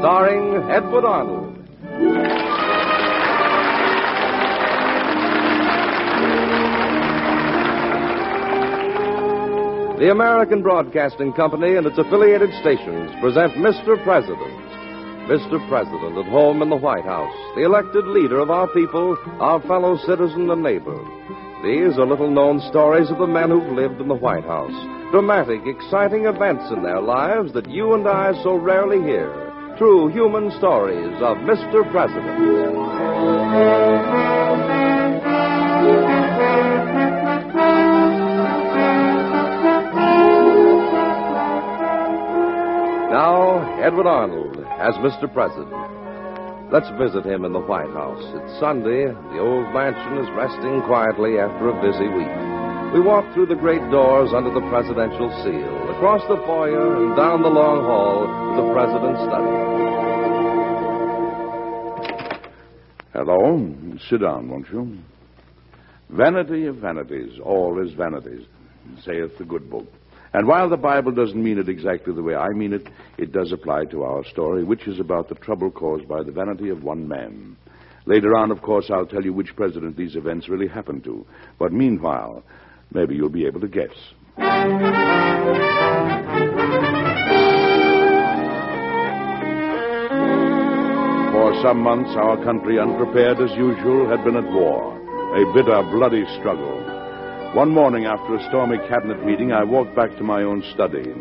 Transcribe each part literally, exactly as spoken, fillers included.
starring Edward Arnold. The American Broadcasting Company and its affiliated stations present Mister President. Mister President at home in the White House, the elected leader of our people, our fellow citizen and neighbor. These are little-known stories of the men who've lived in the White House. Dramatic, exciting events in their lives that you and I so rarely hear. True human stories of Mister President. Now, Edward Arnold as Mister President. Let's visit him in the White House. It's Sunday. The old mansion is resting quietly after a busy week. We walk through the great doors under the presidential seal, across the foyer and down the long hall to the president's study. Hello. Sit down, won't you? Vanity of vanities, all is vanities, saith the good book. And while the Bible doesn't mean it exactly the way I mean it, it does apply to our story, which is about the trouble caused by the vanity of one man. Later on, of course, I'll tell you which president these events really happened to. But meanwhile, maybe you'll be able to guess. For some months, our country, unprepared as usual, had been at war. A bitter, bloody struggle. One morning after a stormy cabinet meeting, I walked back to my own study.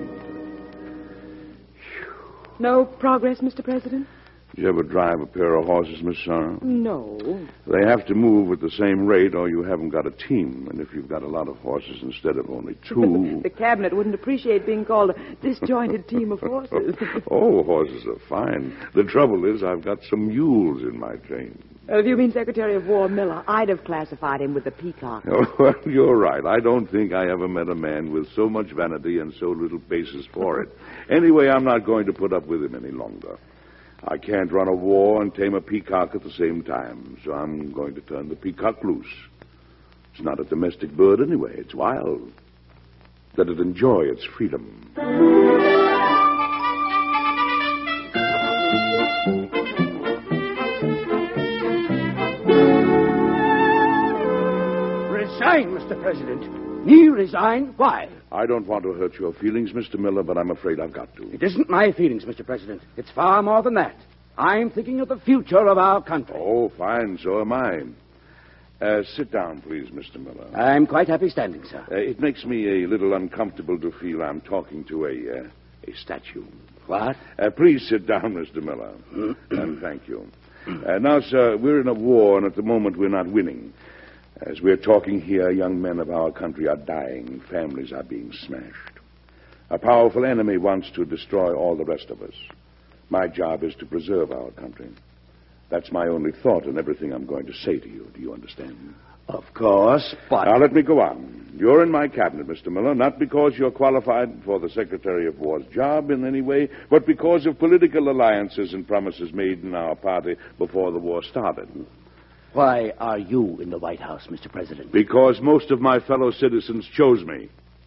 No progress, Mister President? Did you ever drive a pair of horses, Miss Sarah? No. They have to move at the same rate or you haven't got a team. And if you've got a lot of horses instead of only two... The cabinet wouldn't appreciate being called a disjointed team of horses. Oh, horses are fine. The trouble is I've got some mules in my train. Uh, if you mean Secretary of War Miller, I'd have classified him with the peacock. Oh, well, you're right. I don't think I ever met a man with so much vanity and so little basis for it. Anyway, I'm not going to put up with him any longer. I can't run a war and tame a peacock at the same time, so I'm going to turn the peacock loose. It's not a domestic bird anyway. It's wild. Let it enjoy its freedom. Resign, Mister President. Me resign? Why? I don't want to hurt your feelings, Mister Miller, but I'm afraid I've got to. It isn't my feelings, Mister President. It's far more than that. I'm thinking of the future of our country. Oh, fine. So am I. Uh, sit down, please, Mister Miller. I'm quite happy standing, sir. Uh, it makes me a little uncomfortable to feel I'm talking to a, uh, a statue. What? Uh, please sit down, Mister Miller. And thank you. Uh, now, sir, we're in a war, and at the moment we're not winning. As we're talking here, young men of our country are dying. Families are being smashed. A powerful enemy wants to destroy all the rest of us. My job is to preserve our country. That's my only thought in everything I'm going to say to you. Do you understand? Of course, but... Now, let me go on. You're in my cabinet, Mister Miller, not because you're qualified for the Secretary of War's job in any way, but because of political alliances and promises made in our party before the war started. Why are you in the White House, Mister President? Because most of my fellow citizens chose me.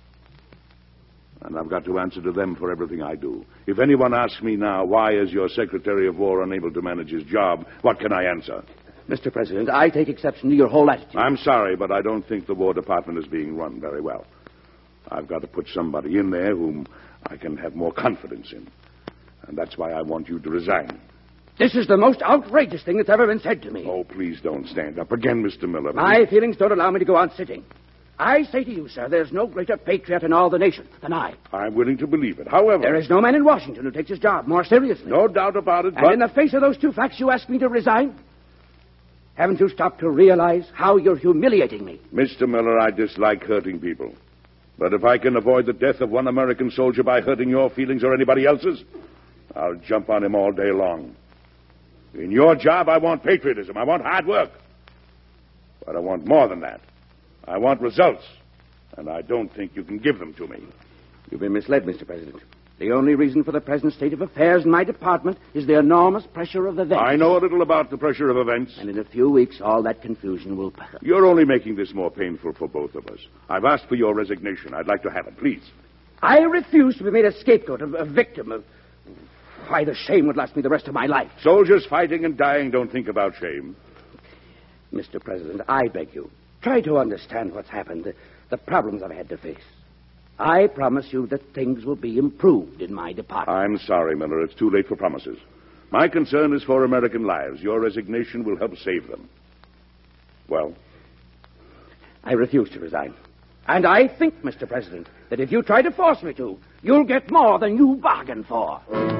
And I've got to answer to them for everything I do. If anyone asks me now, why is your Secretary of War unable to manage his job, what can I answer? Mister President, I take exception to your whole attitude. I'm sorry, but I don't think the War Department is being run very well. I've got to put somebody in there whom I can have more confidence in. And that's why I want you to resign. This is the most outrageous thing that's ever been said to me. Oh, please don't stand up again, Mister Miller. My feelings don't allow me to go on sitting. I say to you, sir, there's no greater patriot in all the nation than I. I'm willing to believe it. However... There is no man in Washington who takes his job more seriously. No doubt about it, and but... in the face of those two facts, you ask me to resign? Haven't you stopped to realize how you're humiliating me? Mister Miller, I dislike hurting people. But if I can avoid the death of one American soldier by hurting your feelings or anybody else's, I'll jump on him all day long. In your job, I want patriotism. I want hard work. But I want more than that. I want results. And I don't think you can give them to me. You've been misled, Mister President. The only reason for the present state of affairs in my department is the enormous pressure of events. I know a little about the pressure of events. And in a few weeks, all that confusion will pass. You're only making this more painful for both of us. I've asked for your resignation. I'd like to have it, please. I refuse to be made a scapegoat, a, a victim of... Why, the shame would last me the rest of my life. Soldiers fighting and dying don't think about shame. Mister President, I beg you, try to understand what's happened, the, the problems I've had to face. I promise you that things will be improved in my department. I'm sorry, Miller. It's too late for promises. My concern is for American lives. Your resignation will help save them. Well? I refuse to resign. And I think, Mister President, that if you try to force me to, you'll get more than you bargained for.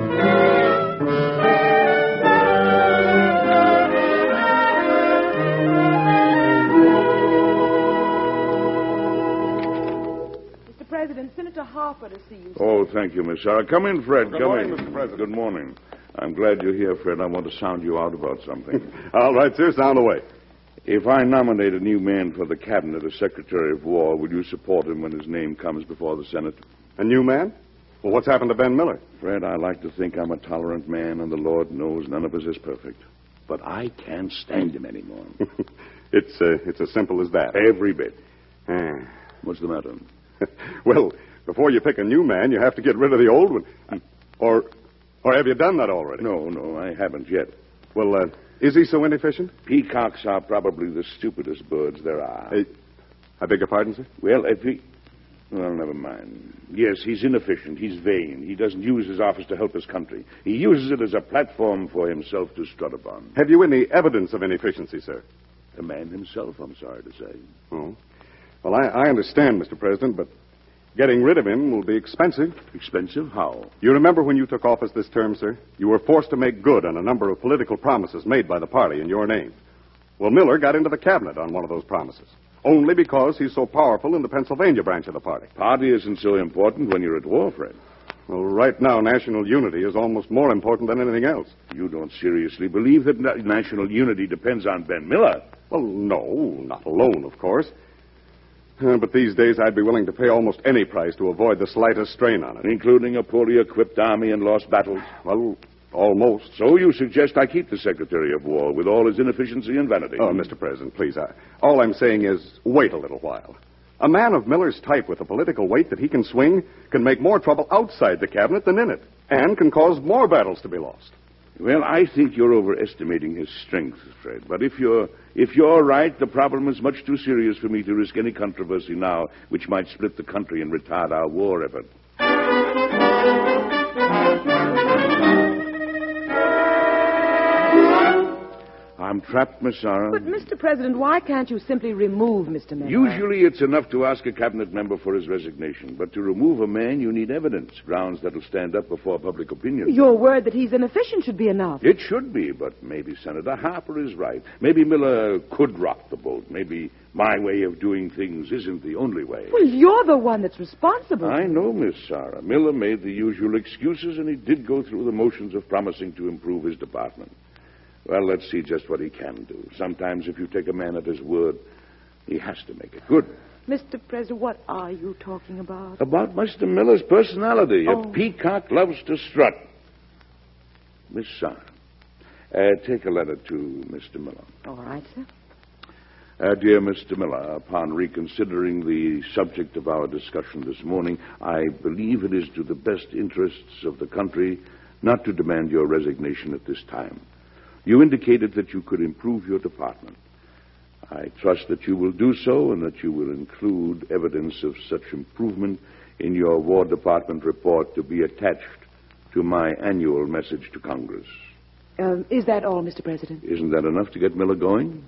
Mister President, Senator Harper to see you. Oh, thank you, Miss Sarah. Come in, Fred. Good Come morning, in. Mister President. Good morning. I'm glad you're here, Fred. I want to sound you out about something. All right, sir. Sound away. If I nominate a new man for the cabinet as Secretary of War, will you support him when his name comes before the Senate? A new man? Well, what's happened to Ben Miller? Fred, I like to think I'm a tolerant man, and the Lord knows none of us is perfect. But I can't stand him anymore. it's, uh, it's as simple as that. Every bit. Ah. What's the matter? Well, before you pick a new man, you have to get rid of the old one. Or, or have you done that already? No, no, I haven't yet. Well, uh, is he so inefficient? Peacocks are probably the stupidest birds there are. Hey, I beg your pardon, sir? Well, if he... Well, never mind. Yes, he's inefficient. He's vain. He doesn't use his office to help his country. He uses it as a platform for himself to strut upon. Have you any evidence of inefficiency, sir? The man himself, I'm sorry to say. Oh. Well, I, I understand, Mister President, but getting rid of him will be expensive. Expensive? How? You remember when you took office this term, sir? You were forced to make good on a number of political promises made by the party in your name. Well, Miller got into the cabinet on one of those promises, only because he's so powerful in the Pennsylvania branch of the party. Party isn't so important when you're at war, Fred. Well, right now, national unity is almost more important than anything else. You don't seriously believe that na- national unity depends on Ben Miller? Well, no, not alone, of course. Uh, but these days, I'd be willing to pay almost any price to avoid the slightest strain on it. Including a poorly equipped army and lost battles? Well, almost. So you suggest I keep the Secretary of War with all his inefficiency and vanity? Oh, Mister President, please. I, all I'm saying is wait a little while. A man of Miller's type with a political weight that he can swing can make more trouble outside the cabinet than in it, and can cause more battles to be lost. Well, I think you're overestimating his strength, Fred. But if you're if you're right, the problem is much too serious for me to risk any controversy now, which might split the country and retard our war effort. I'm trapped, Miss Sarah. But, Mister President, why can't you simply remove Mister Miller? Usually it's enough to ask a cabinet member for his resignation. But to remove a man, you need evidence, grounds that'll stand up before public opinion. Your word that he's inefficient should be enough. It should be, but maybe Senator Harper is right. Maybe Miller could rock the boat. Maybe my way of doing things isn't the only way. Well, you're the one that's responsible. I know, Miss Sarah. Miller made the usual excuses, and he did go through the motions of promising to improve his department. Well, let's see just what he can do. Sometimes if you take a man at his word, he has to make it good. Mister President, what are you talking about? About Mister Miller's personality. Oh. A peacock loves to strut. Miss Sarah, uh, take a letter to Mister Miller. All right, sir. Uh, dear Mister Miller, upon reconsidering the subject of our discussion this morning, I believe it is to the best interests of the country not to demand your resignation at this time. You indicated that you could improve your department. I trust that you will do so and that you will include evidence of such improvement in your War Department report to be attached to my annual message to Congress. Um, is that all, Mister President? Isn't that enough to get Miller going?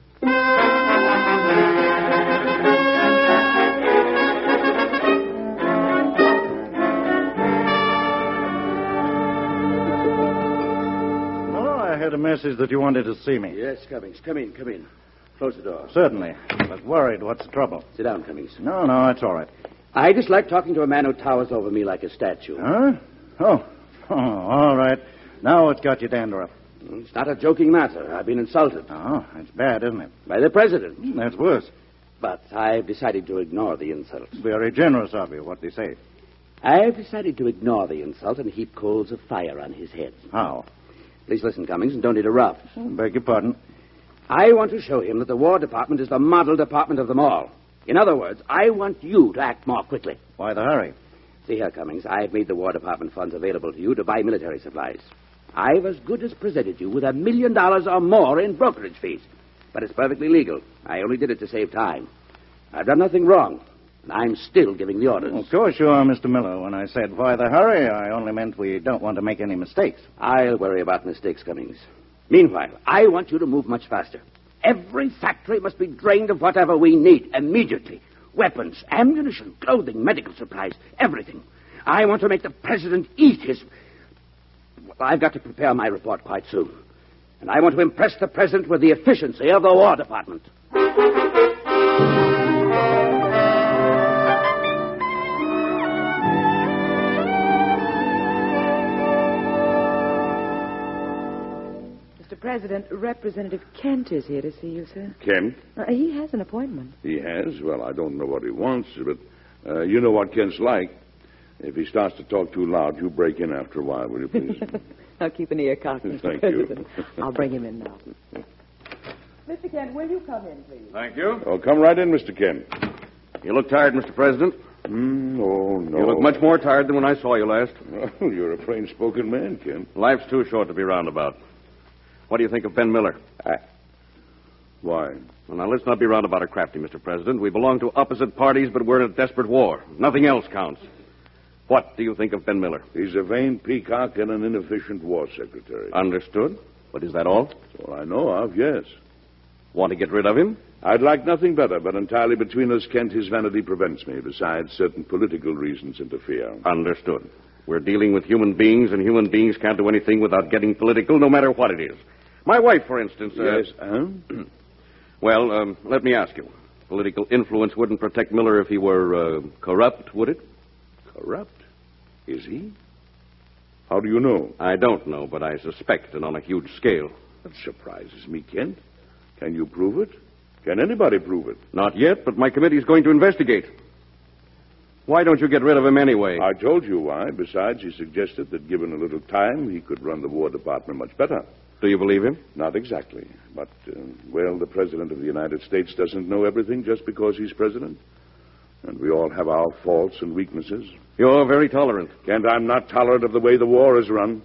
I had a message that you wanted to see me. Yes, Cummings. Come in, come in. Close the door. Certainly. But worried. What's the trouble? Sit down, Cummings. No, no, it's all right. I dislike talking to a man who towers over me like a statue. Huh? Oh. Oh, all right. Now what's got you dander up? It's not a joking matter. I've been insulted. Oh, that's bad, isn't it? By the president. That's worse. But I've decided to ignore the insult. Very generous of you. What do you say? I've decided to ignore the insult and heap coals of fire on his head. How? Please listen, Cummings, and don't interrupt. Oh, beg your pardon. I want to show him that the War Department is the model department of them all. In other words, I want you to act more quickly. Why the hurry? See here, Cummings, I've made the War Department funds available to you to buy military supplies. I've as good as presented you with a million dollars or more in brokerage fees. But it's perfectly legal. I only did it to save time. I've done nothing wrong, and I'm still giving the orders. Of course you are, Mister Miller. When I said why the hurry, I only meant we don't want to make any mistakes. I'll worry about mistakes, Cummings. Meanwhile, I want you to move much faster. Every factory must be drained of whatever we need immediately. Weapons, ammunition, clothing, medical supplies, everything. I want to make the president eat his... I've got to prepare my report quite soon. And I want to impress the president with the efficiency of the War Department. Mister President, Representative Kent is here to see you, sir. Kent? Uh, he has an appointment. He has? Well, I don't know what he wants, but uh, you know what Kent's like. If he starts to talk too loud, you break in after a while, will you please? I'll keep an ear cocked, Mister Thank you. President. I'll bring him in now. Mister Kent, will you come in, please? Thank you. Oh, come right in, Mister Kent. You look tired, Mister President. Mm, oh, no. You look much more tired than when I saw you last. Well, you're a plain-spoken man, Kent. Life's too short to be roundabout. What do you think of Ben Miller? I... Why? Well, now, let's not be roundabout or crafty, Mister President. We belong to opposite parties, but we're in a desperate war. Nothing else counts. What do you think of Ben Miller? He's a vain peacock and an inefficient war secretary. Understood. But is that all? That's all I know of, yes. Want to get rid of him? I'd like nothing better, but entirely between us, Kent, his vanity prevents me. Besides, certain political reasons interfere. Understood. We're dealing with human beings, and human beings can't do anything without getting political, no matter what it is. My wife, for instance... Uh, Yes, huh? Well, um, let me ask you. Political influence wouldn't protect Miller if he were uh, corrupt, would it? Corrupt? Is he? How do you know? I don't know, but I suspect, and on a huge scale. That surprises me, Kent. Can you prove it? Can anybody prove it? Not yet, but my committee's going to investigate. Why don't you get rid of him anyway? I told you why. Besides, he suggested that given a little time, he could run the War Department much better. Do you believe him? Not exactly. But, uh, well, the President of the United States doesn't know everything just because he's President. And we all have our faults and weaknesses. You're very tolerant. Kent, I'm not tolerant of the way the war is run.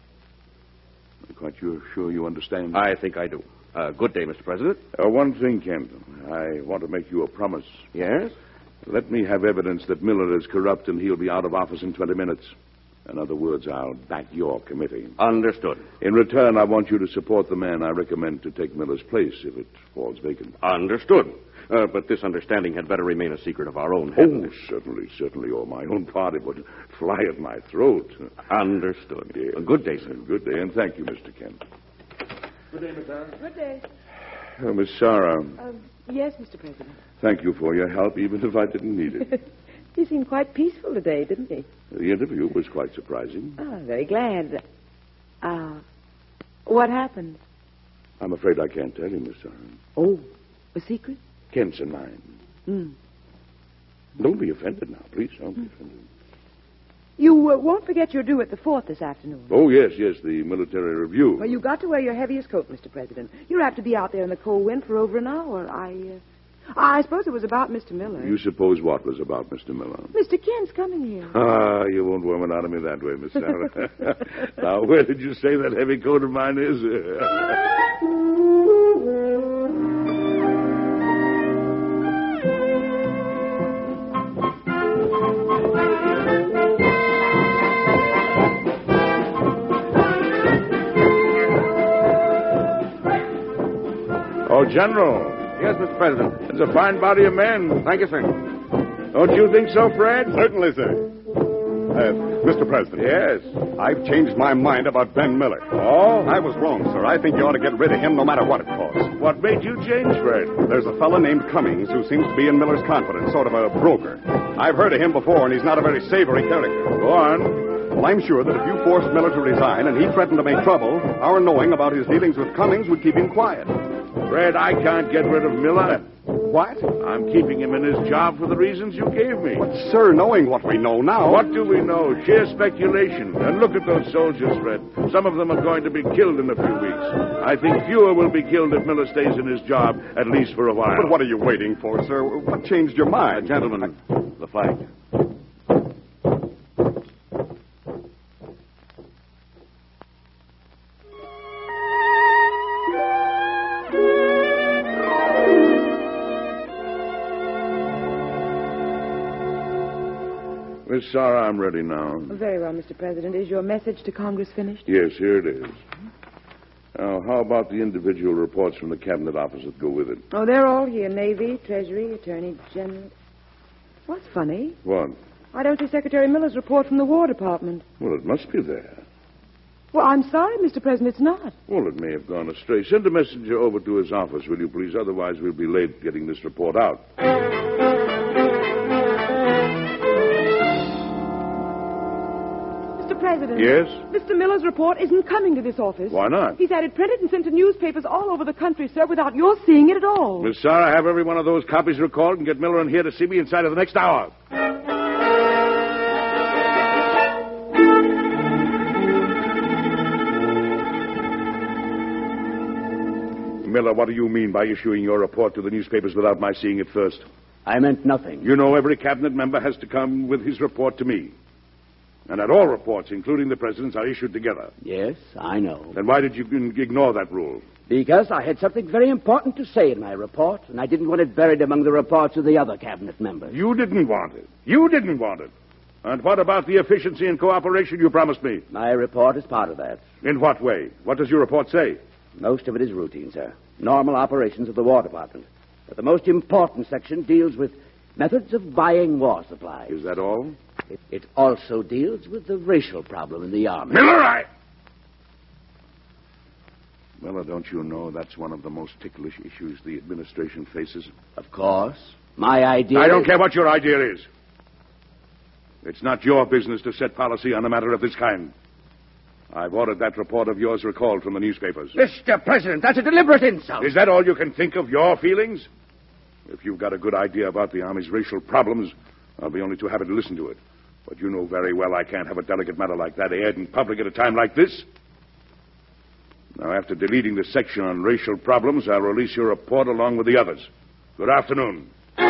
I'm quite sure you understand. I think I do. Uh, good day, Mister President. Uh, one thing, Kent. I want to make you a promise. Yes? Let me have evidence that Miller is corrupt and he'll be out of office in twenty minutes. In other words, I'll back your committee. Understood. In return, I want you to support the man I recommend to take Miller's place if it falls vacant. Understood. Uh, but this understanding had better remain a secret of our own. Oh, certainly, certainly. Or my own party would fly at my throat. Understood. Yes. A good day, sir. Good day, and thank you, Mister Kent. Good day, Miss Allen. Good day. Uh, Miss Sarah, Um, yes, Mister President. thank you for your help, even if I didn't need it. He seemed quite peaceful today, didn't he? The interview was quite surprising. Oh, very glad. Uh, what happened? I'm afraid I can't tell you, Miss Sarah. Oh, a secret? Kent's and mine. Mm. Don't be offended now, please. Don't be offended. You uh, won't forget you're due at the fort this afternoon. Oh, yes, yes, the military review. Well, you got to wear your heaviest coat, Mister President. You're apt to be out there in the cold wind for over an hour. I, uh, I suppose it was about Mister Miller. You suppose what was about Mister Miller? Mister Kent's coming here. Ah, you won't worm it out of me that way, Miss Sarah. Now, where did you say that heavy coat of mine is? Oh, General. Yes, Mister President. It's a fine body of men. Thank you, sir. Don't you think so, Fred? Certainly, sir. Uh, Mister President. Yes. I've changed my mind about Ben Miller. Oh? I was wrong, sir. I think you ought to get rid of him no matter what it costs. What made you change, Fred? There's a fellow named Cummings who seems to be in Miller's confidence, sort of a broker. I've heard of him before, and he's not a very savory character. Go on. Well, I'm sure that if you forced Miller to resign and he threatened to make trouble, our knowing about his dealings with Cummings would keep him quiet. Fred, I can't get rid of Miller. What? I'm keeping him in his job for the reasons you gave me. But, sir, knowing what we know now... What do we know? Sheer speculation. And look at those soldiers, Fred. Some of them are going to be killed in a few weeks. I think fewer will be killed if Miller stays in his job, at least for a while. But what are you waiting for, sir? What changed your mind? Uh, gentlemen, the flag. Miss Sarah, I'm ready now. Very well, Mister President. Is your message to Congress finished? Yes, here it is. Now, how about the individual reports from the Cabinet office that go with it? Oh, they're all here. Navy, Treasury, Attorney General. What's funny? What? I don't see Secretary Miller's report from the War Department. Well, it must be there. Well, I'm sorry, Mister President, it's not. Well, it may have gone astray. Send a messenger over to his office, will you, please? Otherwise, we'll be late getting this report out. Mister President. Yes? Mister Miller's report isn't coming to this office. Why not? He's had it printed and sent to newspapers all over the country, sir, without your seeing it at all. Miss Sarah, have every one of those copies recalled and get Miller in here to see me inside of the next hour. Miller, what do you mean by issuing your report to the newspapers without my seeing it first? I meant nothing. You know every cabinet member has to come with his report to me. And that all reports, including the president's, are issued together. Yes, I know. Then why did you ignore that rule? Because I had something very important to say in my report, and I didn't want it buried among the reports of the other cabinet members. You didn't want it. You didn't want it. And what about the efficiency and cooperation you promised me? My report is part of that. In what way? What does your report say? Most of it is routine, sir. Normal operations of the War Department. But the most important section deals with methods of buying war supplies. Is that all? It, it also deals with the racial problem in the Army. Miller, I... Miller, don't you know that's one of the most ticklish issues the administration faces? Of course. My idea... I don't is... care what your idea is. It's not your business to set policy on a matter of this kind. I've ordered that report of yours recalled from the newspapers. Mister President, that's a deliberate insult. Is that all you can think of, your feelings? If you've got a good idea about the Army's racial problems, I'll be only too happy to listen to it. But you know very well I can't have a delicate matter like that aired in public at a time like this. Now, after deleting the section on racial problems, I'll release your report along with the others. Good afternoon.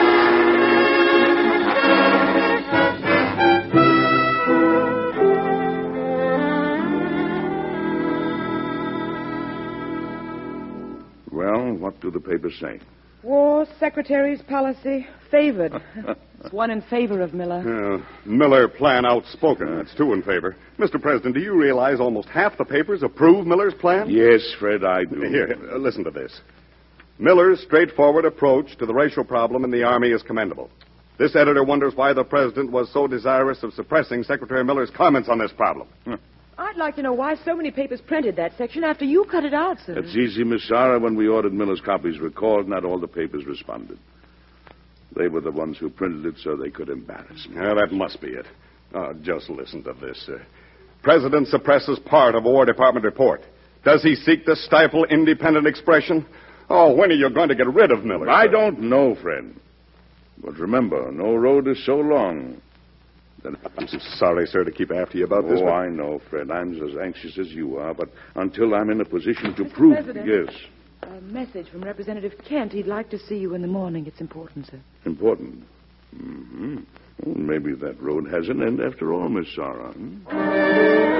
Well, what do the papers say? War Secretary's policy favored. It's one in favor of Miller. Uh, Miller plan outspoken. That's two in favor. Mister President, do you realize almost half the papers approve Miller's plan? Yes, Fred, I do. Here, uh, listen to this. Miller's straightforward approach to the racial problem in the Army is commendable. This editor wonders why the President was so desirous of suppressing Secretary Miller's comments on this problem. Huh. I'd like to know why so many papers printed that section after you cut it out, sir. That's easy, Miss Sarah. When we ordered Miller's copies recalled, not all the papers responded. They were the ones who printed it so they could embarrass me. Yeah, that must be it. Oh, just listen to this. Uh, President suppresses part of War Department report. Does he seek to stifle independent expression? Oh, when are you going to get rid of Miller? I sir? don't know, friend. But remember, no road is so long. That... I'm sorry, sir, to keep after you about oh, this. Oh, I know, Fred. I'm as anxious as you are. But until I'm in a position to Mister prove... President. Yes. A message from Representative Kent. He'd like to see you in the morning. It's important, sir. Important? Mm-hmm. Well, maybe that road has an end after all, Miss Sarah. Hmm?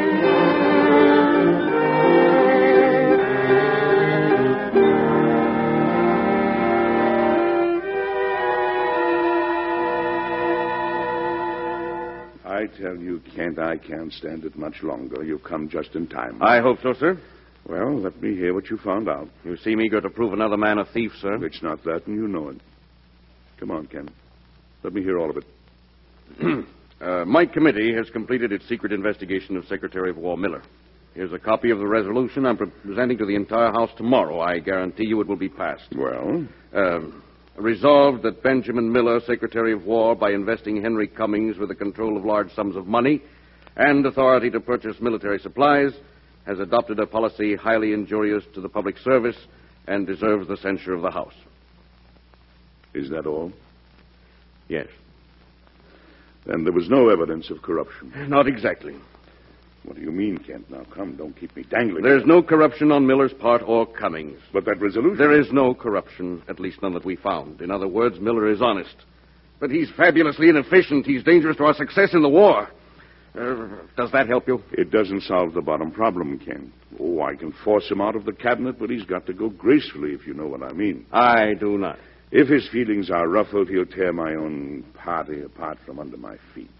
I tell you, Kent, I can't stand it much longer. You've come just in time. I hope so, sir. Well, let me hear what you found out. You seem eager to prove another man a thief, sir. It's not that, and you know it. Come on, Ken. Let me hear all of it. uh, my committee has completed its secret investigation of Secretary of War Miller. Here's a copy of the resolution I'm presenting to the entire House tomorrow. I guarantee you it will be passed. Well? Uh, resolved that Benjamin Miller, Secretary of War, by investing Henry Cummings with the control of large sums of money and authority to purchase military supplies, has adopted a policy highly injurious to the public service and deserves the censure of the House. Is that all? Yes. Then there was no evidence of corruption. Not exactly. What do you mean, Kent? Now, come, don't keep me dangling. There's no corruption on Miller's part or Cummings. But that resolution... There is no corruption, at least none that we found. In other words, Miller is honest. But he's fabulously inefficient. He's dangerous to our success in the war. Uh, does that help you? It doesn't solve the bottom problem, Ken. Oh, I can force him out of the cabinet, but he's got to go gracefully, if you know what I mean. I do not. If his feelings are ruffled, he'll tear my own party apart from under my feet.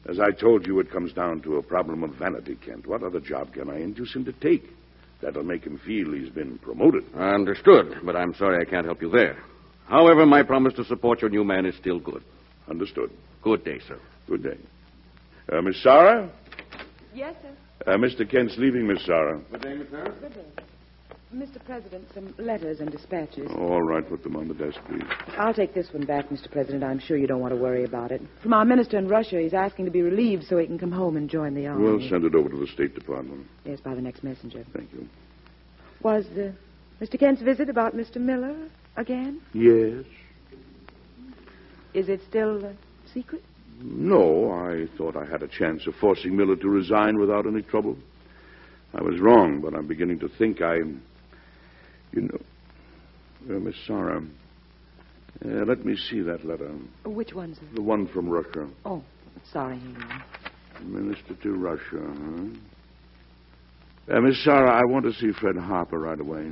As I told you, it comes down to a problem of vanity, Kent. What other job can I induce him to take? That'll make him feel he's been promoted. Understood, but I'm sorry I can't help you there. However, my promise to support your new man is still good. Understood. Good day, sir. Good day. Uh, Miss Sarah? Yes, sir. Uh, Mister Kent's leaving, Miss Sarah. Good day. Mister President, some letters and dispatches. Oh, all right, put them on the desk, please. I'll take this one back, Mister President. I'm sure you don't want to worry about it. From our minister in Russia, he's asking to be relieved so he can come home and join the army. We'll send it over to the State Department. Yes, by the next messenger. Thank you. Was uh, Mister Kent's visit about Mister Miller again? Yes. Is it still uh, secret? No, I thought I had a chance of forcing Miller to resign without any trouble. I was wrong, but I'm beginning to think I... You know... Uh, Miss Sarah, uh, let me see that letter. Which one, sir? The one from Russia. Oh, sorry. Here you are. Minister to Russia, huh? Uh, Miss Sarah, I want to see Fred Harper right away.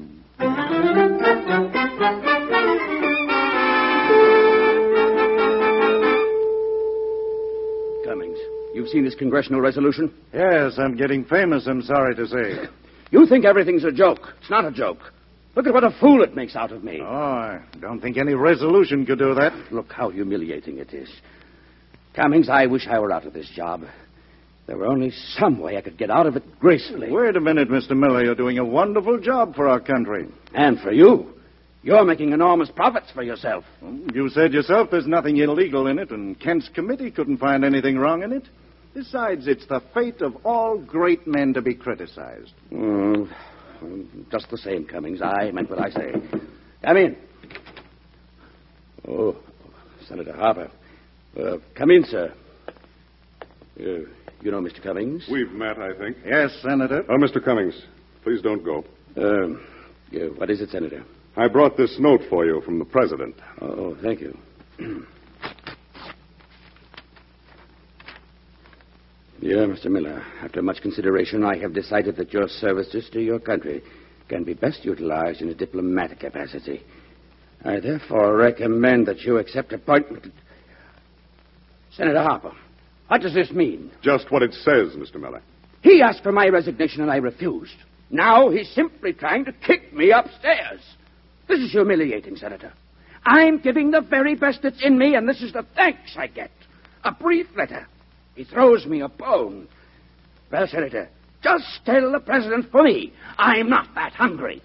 Cummings, you've seen this congressional resolution? Yes, I'm getting famous, I'm sorry to say. You think everything's a joke. It's not a joke. Look at what a fool it makes out of me. Oh, I don't think any resolution could do that. Look how humiliating it is. Cummings, I wish I were out of this job. There were only some way I could get out of it gracefully. Wait a minute, Mister Miller. You're doing a wonderful job for our country. And for you. You're making enormous profits for yourself. You said yourself there's nothing illegal in it, and Kent's committee couldn't find anything wrong in it. Besides, it's the fate of all great men to be criticized. Oh, just the same, Cummings. I meant what I say. Come in. Oh, Senator Harper. Uh, come in, sir. Uh, you know Mister Cummings? We've met, I think. Yes, Senator. Oh, Mister Cummings, please don't go. Um, yeah, what is it, Senator? I brought this note for you from the president. Oh, thank you. Dear Mister Miller, after much consideration, I have decided that your services to your country can be best utilized in a diplomatic capacity. I therefore recommend that you accept appointment. Senator Harper, what does this mean? Just what it says, Mister Miller. He asked for my resignation and I refused. Now he's simply trying to kick me upstairs. This is humiliating, Senator. I'm giving the very best that's in me, and this is the thanks I get. A brief letter. He throws me a bone. Well, Senator, just tell the president for me, I'm not that hungry.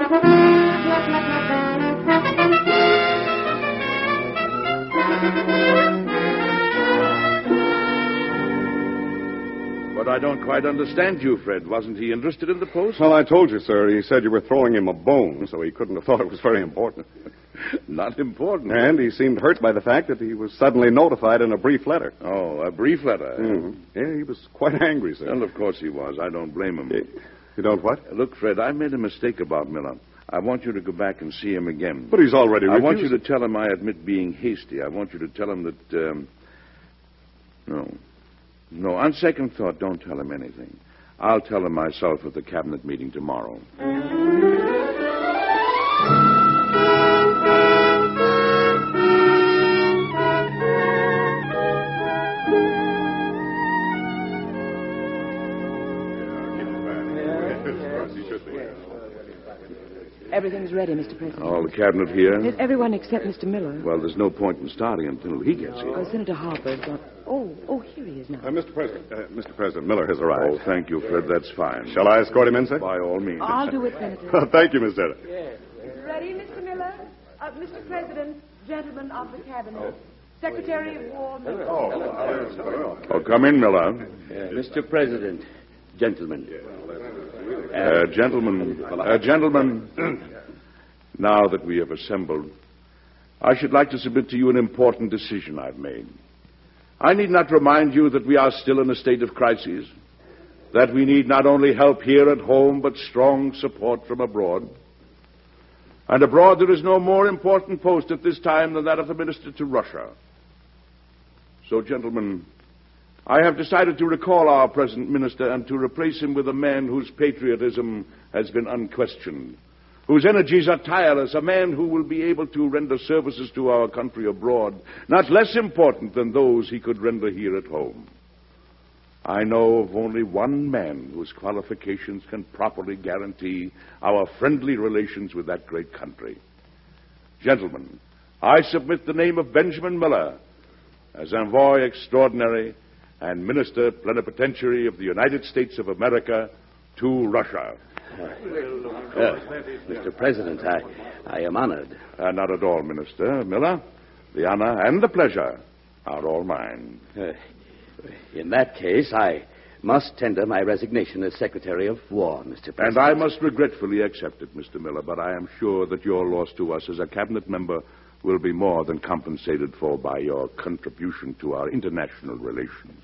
But I don't quite understand you, Fred. Wasn't he interested in the post? Well, I told you, sir. He said you were throwing him a bone, so he couldn't have thought it was very important. Not important. And he seemed hurt by the fact that he was suddenly notified in a brief letter. Oh, a brief letter. Mm-hmm. Yeah, he was quite angry, sir. Well, of course he was. I don't blame him. You don't what? Look, Fred, I made a mistake about Miller. I want you to go back and see him again. But he's already refused. I want you to tell him I admit being hasty. I want you to tell him that... Um... No. No, on second thought, don't tell him anything. I'll tell him myself at the cabinet meeting tomorrow. Everything's ready, Mister President. All the cabinet here? There's everyone except Mister Miller. Well, there's no point in starting until he gets here. Oh, Senator Harper's gone. Oh, oh, here he is now. Uh, Mister President, uh, Mister President, Miller has arrived. Oh, thank you, Fred. That's fine. Shall I escort him in, sir? By all means. I'll do it, Senator. Thank you, Miss Detta. Yes. Ready, Mister Miller? Uh, Mister President, gentlemen of the cabinet, Secretary of War. Oh, oh come in, Miller. Uh, Mister President, gentlemen. Uh, gentlemen, uh, gentlemen, now that we have assembled, I should like to submit to you an important decision I've made. I need not remind you that we are still in a state of crisis, that we need not only help here at home, but strong support from abroad. And abroad there is no more important post at this time than that of the Minister to Russia. So, gentlemen, I have decided to recall our present minister and to replace him with a man whose patriotism has been unquestioned, whose energies are tireless, a man who will be able to render services to our country abroad, not less important than those he could render here at home. I know of only one man whose qualifications can properly guarantee our friendly relations with that great country. Gentlemen, I submit the name of Benjamin Miller as Envoy Extraordinary and Minister Plenipotentiary of the United States of America to Russia. Uh, Mister President, I, I am honored. Uh, not at all, Minister Miller. The honor and the pleasure are all mine. Uh, in that case, I must tender my resignation as Secretary of War, Mister President. And I must regretfully accept it, Mister Miller, but I am sure that your loss to us as a cabinet member will be more than compensated for by your contribution to our international relations.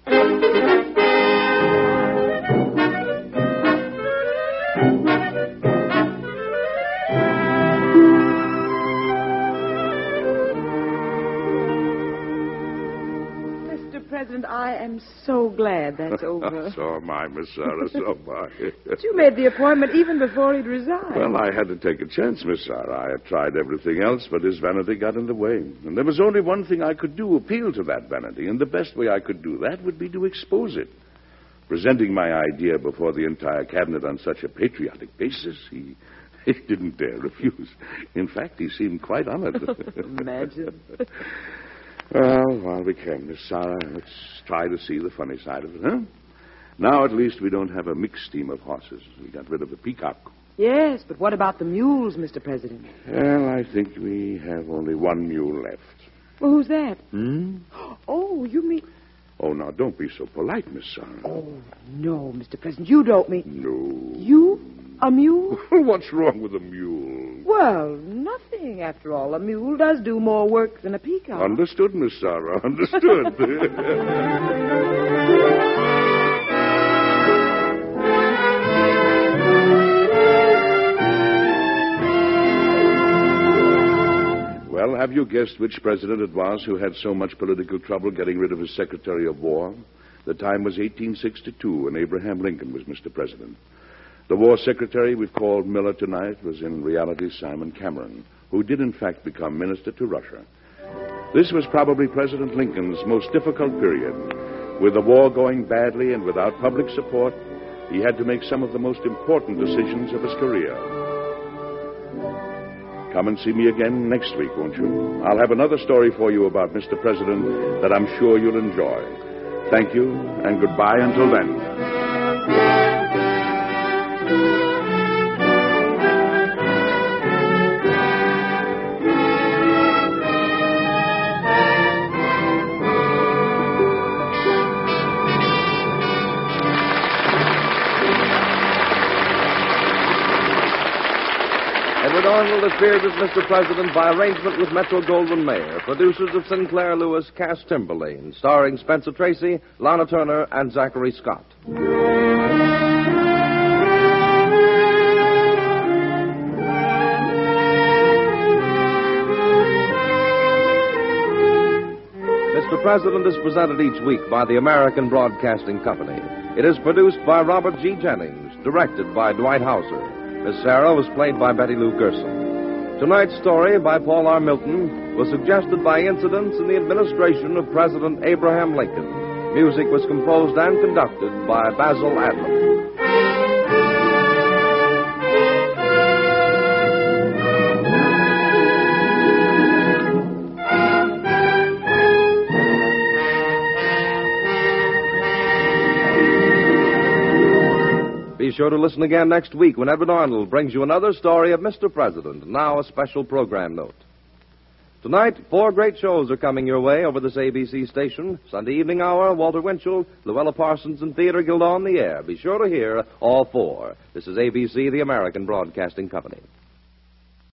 Mister President, I am so glad that's over. So am I, Miss Sarah, so am I. But you made the appointment even before he'd resigned. Well, I had to take a chance, Miss Sarah. I had tried everything else, but his vanity got in the way. And there was only one thing I could do, appeal to that vanity. And the best way I could do that would be to expose it. Presenting my idea before the entire cabinet on such a patriotic basis, he, he didn't dare refuse. In fact, he seemed quite honored. Imagine. Well, while we can, Miss Sarah, let's try to see the funny side of it, huh? Now, at least, we don't have a mixed team of horses. We got rid of the peacock. Yes, but what about the mules, Mister President? Well, I think we have only one mule left. Well, who's that? Hmm? Oh, you mean... Oh, now, don't be so polite, Miss Sarah. Oh, no, Mister President, you don't mean... No. You? A mule? What's wrong with a mule? Well, nothing, after all. A mule does do more work than a peacock. Understood, Miss Sarah, understood. Well, have you guessed which president it was who had so much political trouble getting rid of his Secretary of War? The time was eighteen sixty-two, when Abraham Lincoln was Mister President. The War Secretary we've called Miller tonight was in reality Simon Cameron, who did in fact become minister to Russia. This was probably President Lincoln's most difficult period. With the war going badly and without public support, he had to make some of the most important decisions of his career. Come and see me again next week, won't you? I'll have another story for you about Mister President that I'm sure you'll enjoy. Thank you, and goodbye until then. Edward Arnold appeared as Mister President by arrangement with Metro-Goldwyn-Mayer, producers of Sinclair Lewis, Cass Timberlane, starring Spencer Tracy, Lana Turner, and Zachary Scott. Mister President is presented each week by the American Broadcasting Company. It is produced by Robert G. Jennings, directed by Dwight Hauser. Miss Sarah was played by Betty Lou Gerson. Tonight's story, by Paul R. Milton, was suggested by incidents in the administration of President Abraham Lincoln. Music was composed and conducted by Basil Adlam. Be sure to listen again next week when Edward Arnold brings you another story of Mister President. Now, a special program note. Tonight, four great shows are coming your way over this A B C station. Sunday evening hour, Walter Winchell, Luella Parsons, and Theater Guild on the air. Be sure to hear all four. This is A B C, the American Broadcasting Company.